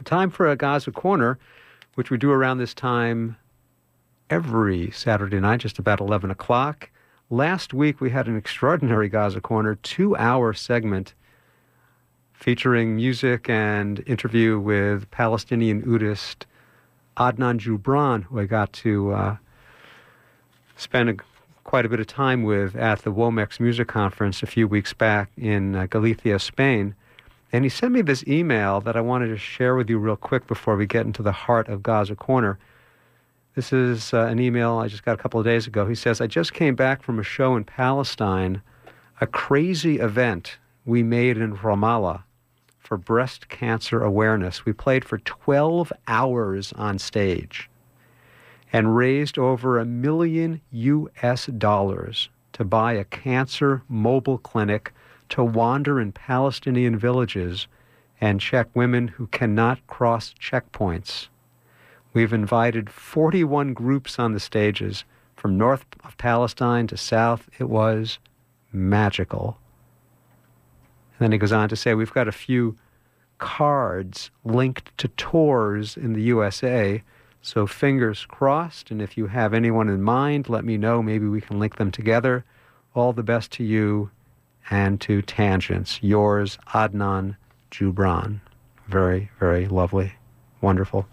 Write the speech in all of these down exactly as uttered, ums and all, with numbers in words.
Time for a Gaza Corner, which we do around this time every Saturday night, just about eleven o'clock. Last week, we had an extraordinary Gaza Corner, two-hour segment featuring music and interview with Palestinian Udist Adnan Jubran, who I got to uh, spend a, quite a bit of time with at the Womex Music Conference a few weeks back in uh, Galicia, Spain. And he sent me this email that I wanted to share with you real quick before we get into the heart of Gaza Corner. This is uh, an email I just got a couple of days ago. He says, I just came back from a show in Palestine, a crazy event we made in Ramallah for breast cancer awareness. We played for twelve hours on stage and raised over a million U S dollars to buy a cancer mobile clinic to wander in Palestinian villages and check women who cannot cross checkpoints. We've invited forty-one groups on the stages from north of Palestine to south. It was magical. And then he goes on to say, we've got a few cards linked to tours in the U S A, so fingers crossed, and if you have anyone in mind, let me know. Maybe we can link them together. All the best to you and to Tangents. Yours, Adnan Jubran. Very, very lovely. Wonderful.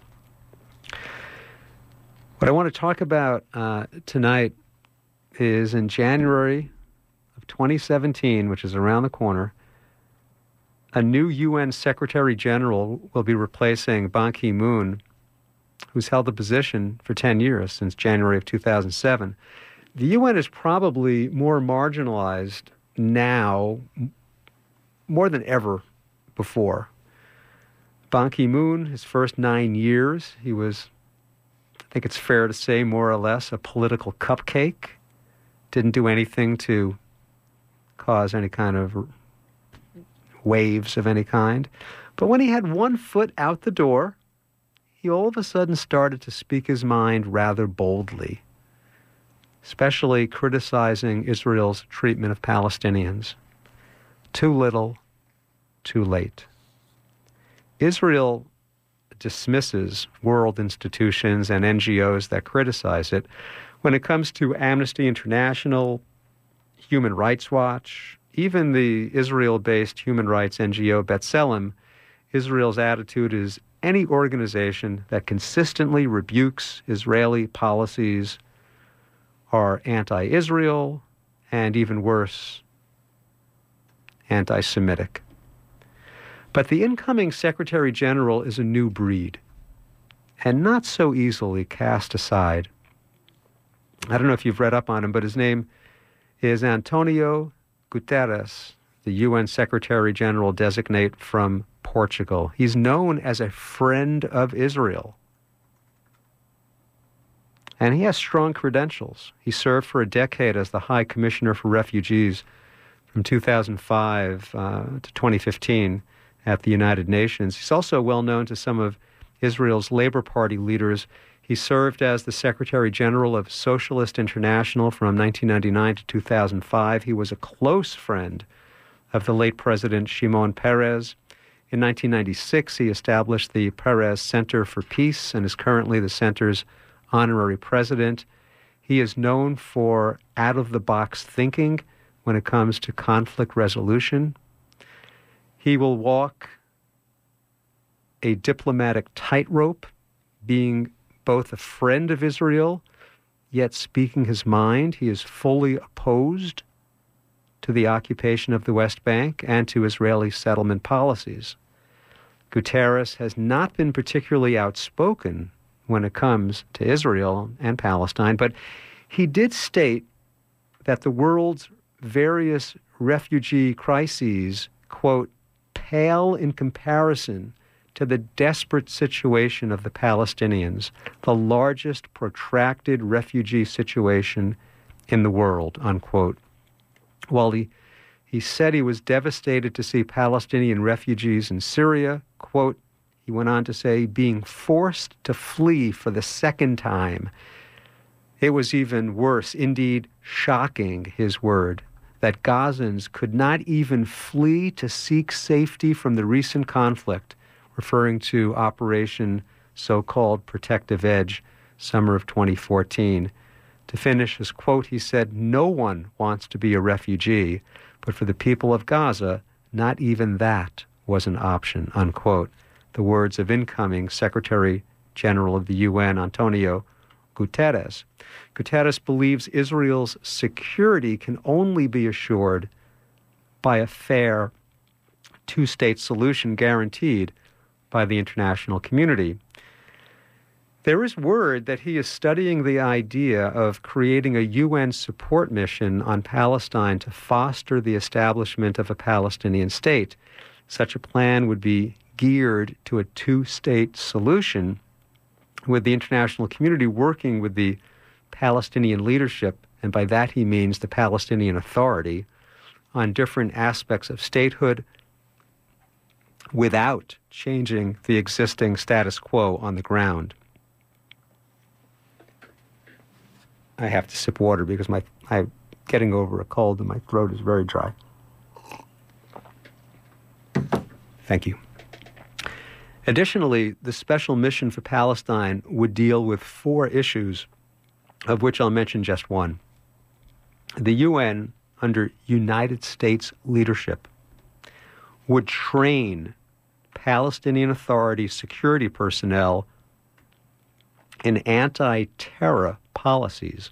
What I want to talk about uh, tonight is in January of twenty seventeen, which is around the corner, a new U N Secretary General will be replacing Ban Ki-moon, who's held the position for ten years, since January of two thousand seven. The U N is probably more marginalized now, more than ever before. Ban Ki-moon, his first nine years, he was, I think it's fair to say, more or less a political cupcake. Didn't do anything to cause any kind of waves of any kind. But when he had one foot out the door, he all of a sudden started to speak his mind rather boldly, especially criticizing Israel's treatment of Palestinians. Too little, too late. Israel dismisses world institutions and N G Os that criticize it. When it comes to Amnesty International, Human Rights Watch, even the Israel-based human rights N G O B'Tselem, Israel's attitude is any organization that consistently rebukes Israeli policies are anti-Israel, and even worse, anti-Semitic. But the incoming Secretary General is a new breed, and not so easily cast aside. I don't know if you've read up on him, but his name is Antonio Guterres, the U N Secretary General designate from Portugal. He's known as a friend of Israel. And he has strong credentials. He served for a decade as the High Commissioner for Refugees from two thousand five uh, to twenty fifteen at the United Nations. He's also well known to some of Israel's Labor Party leaders. He served as the Secretary General of Socialist International from nineteen ninety-nine to two thousand five. He was a close friend of the late President Shimon Peres. In nineteen ninety-six, he established the Peres Center for Peace and is currently the center's honorary president. He is known for out-of-the-box thinking when it comes to conflict resolution. He will walk a diplomatic tightrope, being both a friend of Israel, yet speaking his mind. He is fully opposed to the occupation of the West Bank and to Israeli settlement policies. Guterres has not been particularly outspoken when it comes to Israel and Palestine, but he did state that the world's various refugee crises, quote, pale in comparison to the desperate situation of the Palestinians, the largest protracted refugee situation in the world, unquote. While he, he said he was devastated to see Palestinian refugees in Syria, quote, he went on to say, being forced to flee for the second time. It was even worse, indeed shocking, his word, that Gazans could not even flee to seek safety from the recent conflict, referring to Operation so-called Protective Edge, summer of twenty fourteen. To finish his quote, he said, "No one wants to be a refugee, but for the people of Gaza, not even that was an option," unquote. The words of incoming Secretary General of the U N, Antonio Guterres. Guterres believes Israel's security can only be assured by a fair two-state solution guaranteed by the international community. There is word that he is studying the idea of creating a U N support mission on Palestine to foster the establishment of a Palestinian state. Such a plan would be geared to a two-state solution, with the international community working with the Palestinian leadership, and by that he means the Palestinian Authority, on different aspects of statehood without changing the existing status quo on the ground. I have to sip water because my I'm getting over a cold and my throat is very dry. Thank you. Additionally, the special mission for Palestine would deal with four issues, of which I'll mention just one. The U N, under United States leadership, would train Palestinian Authority security personnel in anti-terror policies.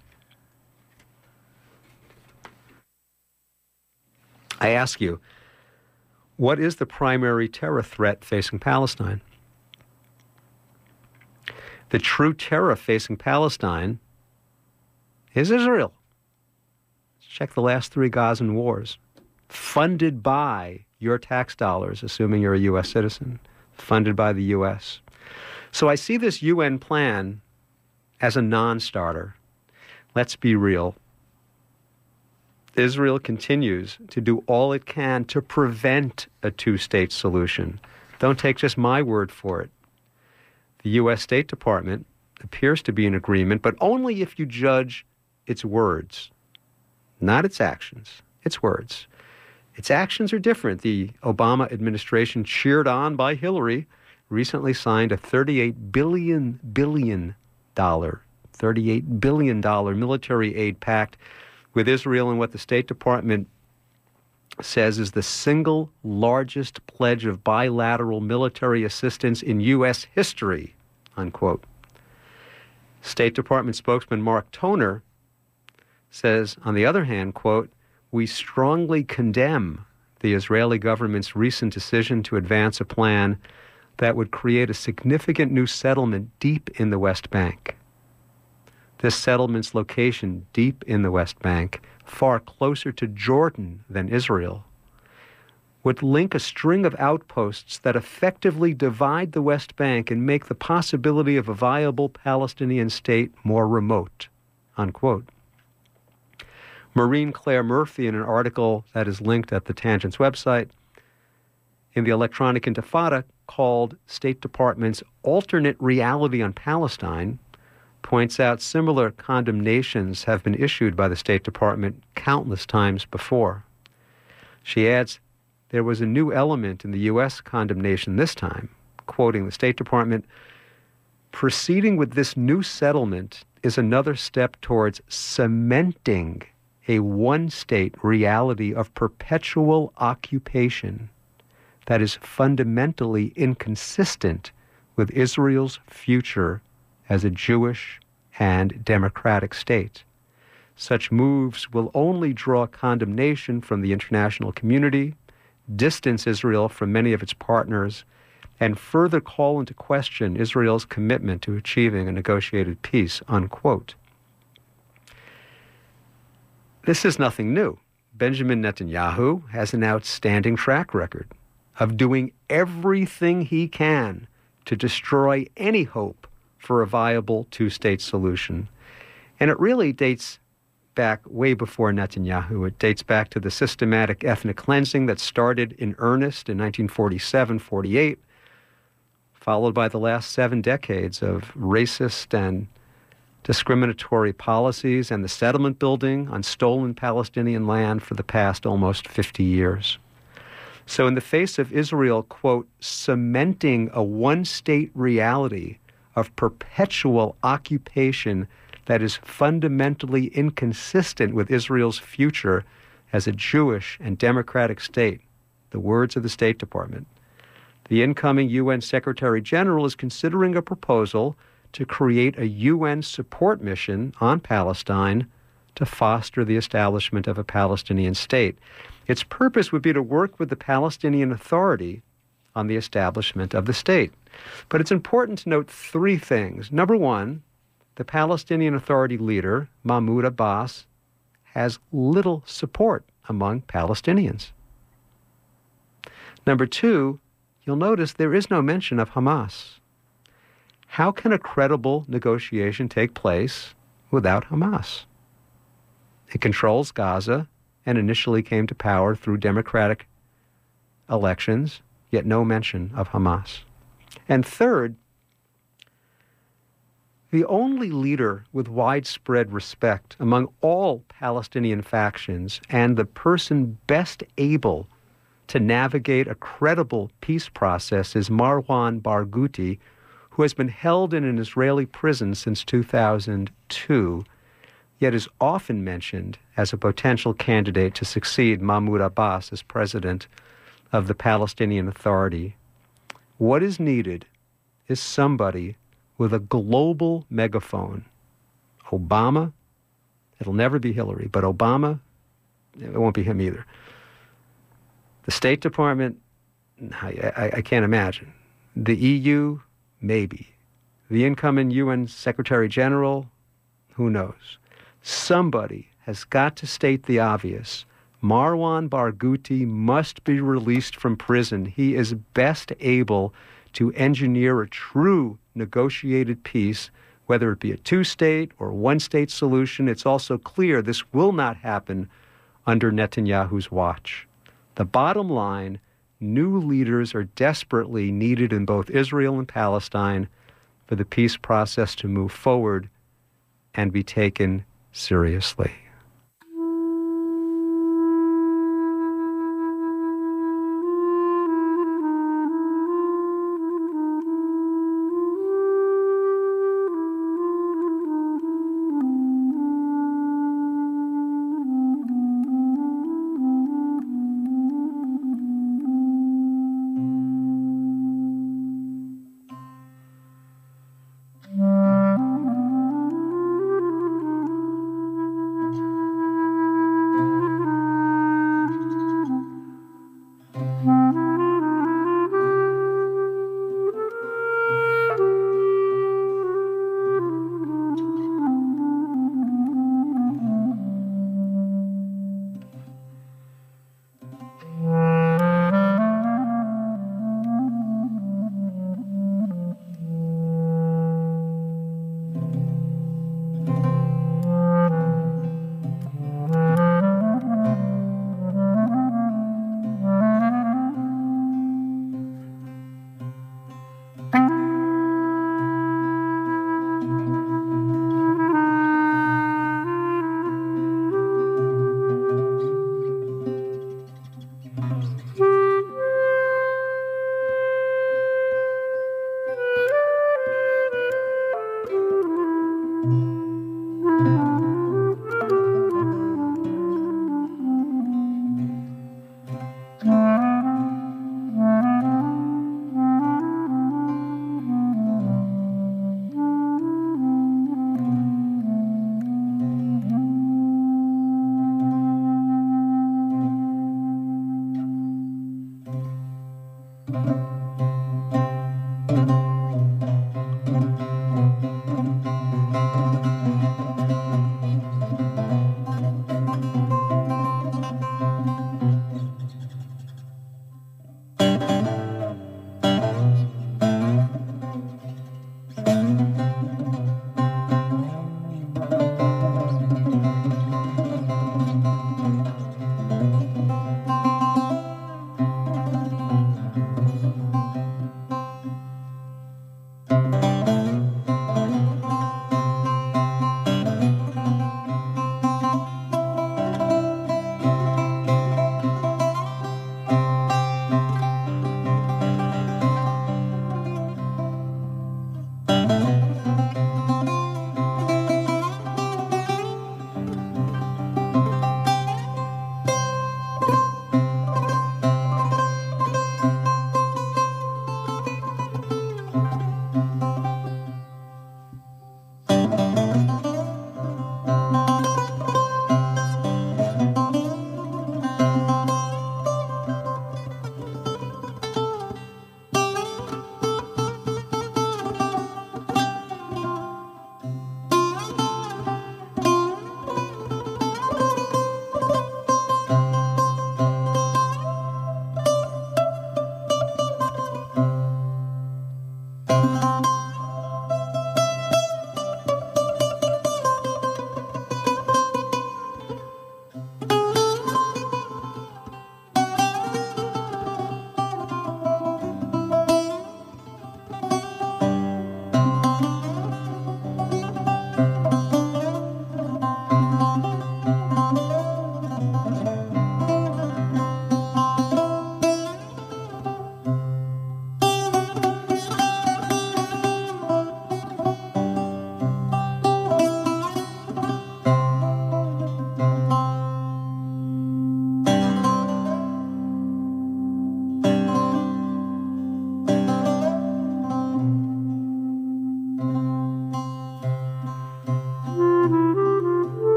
I ask you, what is the primary terror threat facing Palestine? The true terror facing Palestine is Israel. Check the last three Gazan wars, funded by your tax dollars, assuming you're a U S citizen, funded by the U S. So I see this U N plan as a non-starter. Let's be real. Israel continues to do all it can to prevent a two-state solution. Don't take just my word for it. The U S State Department appears to be in agreement, but only if you judge its words, not its actions, its words. Its actions are different. The Obama administration, cheered on by Hillary, recently signed a thirty-eight billion billion dollar, thirty-eight billion dollar military aid pact with Israel, and what the State Department says is the single largest pledge of bilateral military assistance in U S history, unquote. State Department spokesman Mark Toner says, on the other hand, quote, "We strongly condemn the Israeli government's recent decision to advance a plan that would create a significant new settlement deep in the West Bank. This settlement's location deep in the West Bank, far closer to Jordan than Israel, would link a string of outposts that effectively divide the West Bank and make the possibility of a viable Palestinian state more remote," unquote. Maureen Claire Murphy, in an article that is linked at the Tangents website, in the Electronic Intifada, called State Department's Alternate Reality on Palestine, points out similar condemnations have been issued by the State Department countless times before. She adds, there was a new element in the U S condemnation this time, quoting the State Department, "Proceeding with this new settlement is another step towards cementing a one-state reality of perpetual occupation that is fundamentally inconsistent with Israel's future as a Jewish and democratic state. Such moves will only draw condemnation from the international community, distance Israel from many of its partners, and further call into question Israel's commitment to achieving a negotiated peace," unquote. This is nothing new. Benjamin Netanyahu has an outstanding track record of doing everything he can to destroy any hope for a viable two-state solution. And it really dates back way before Netanyahu. It dates back to the systematic ethnic cleansing that started in earnest in nineteen forty-seven forty-eight, followed by the last seven decades of racist and discriminatory policies and the settlement building on stolen Palestinian land for the past almost fifty years. So in the face of Israel, quote, cementing a one-state reality of perpetual occupation that is fundamentally inconsistent with Israel's future as a Jewish and democratic state, the words of the State Department, the incoming U N Secretary General is considering a proposal to create a U N support mission on Palestine to foster the establishment of a Palestinian state. Its purpose would be to work with the Palestinian Authority on the establishment of the state. But it's important to note three things. Number one, the Palestinian Authority leader, Mahmoud Abbas, has little support among Palestinians. Number two, you'll notice there is no mention of Hamas. How can a credible negotiation take place without Hamas? It controls Gaza and initially came to power through democratic elections, yet no mention of Hamas. And third, the only leader with widespread respect among all Palestinian factions and the person best able to navigate a credible peace process is Marwan Barghouti, who has been held in an Israeli prison since two thousand two, yet is often mentioned as a potential candidate to succeed Mahmoud Abbas as president of the Palestinian Authority. What is needed is somebody with a global megaphone. Obama, it'll never be Hillary, but Obama, it won't be him either. The State Department, I, I, I can't imagine. The E U, maybe. The incoming U N Secretary General, who knows? Somebody has got to state the obvious. Marwan Barghouti must be released from prison. He is best able to engineer a true negotiated peace, whether it be a two-state or one-state solution. It's also clear this will not happen under Netanyahu's watch. The bottom line, new leaders are desperately needed in both Israel and Palestine for the peace process to move forward and be taken seriously.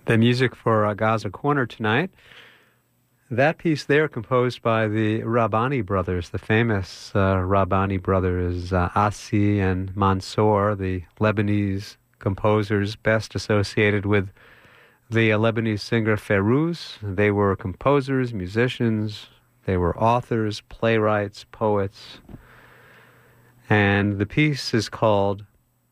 the music for uh, Gaza Corner tonight. That piece there, composed by the Rabbani brothers, the famous uh, Rabbani brothers, uh, Asi and Mansour, the Lebanese composers best associated with the uh, Lebanese singer Ferouz. They were composers, musicians, they were authors, playwrights, poets. And the piece is called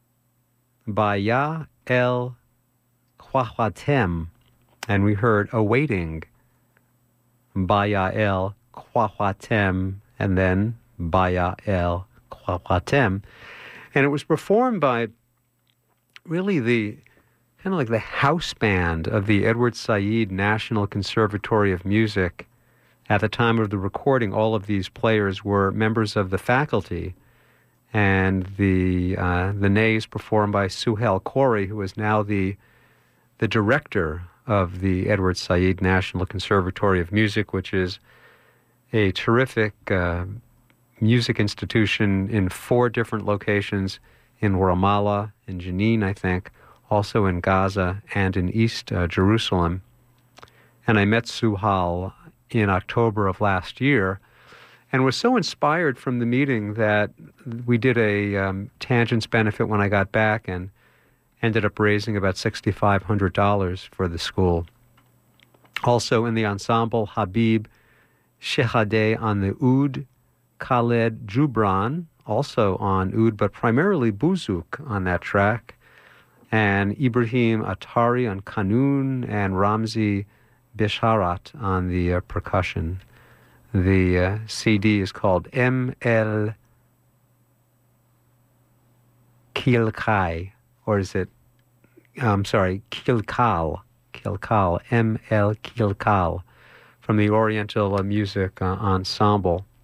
Baya El Kwawatem, and we heard Awaiting. Baya El Kwawatem, and then Baya El Kwawatem. And it was performed by really the kind of like the house band of the Edward Said National Conservatory of Music. At the time of the recording, all of these players were members of the faculty, and the uh, the nays performed by Suhail Khoury, who is now the the director of the Edward Said National Conservatory of Music, which is a terrific uh, music institution in four different locations, in Ramallah, in Jenin, I think, also in Gaza and in East uh, Jerusalem. And I met Suhail in October of last year and was so inspired from the meeting that we did a um, Tangents benefit when I got back and ended up raising about six thousand five hundred dollars for the school. Also in the ensemble, Habib Shehadeh on the oud, Khaled Jubran also on oud, but primarily buzuk on that track, and Ibrahim Atari on kanun, and Ramzi Bisharat on the uh, percussion. The uh, C D is called M El Kilkai, or is it, I'm sorry, Kilkal, Kilkal, M L Kilkal, from the Oriental uh, Music uh, Ensemble.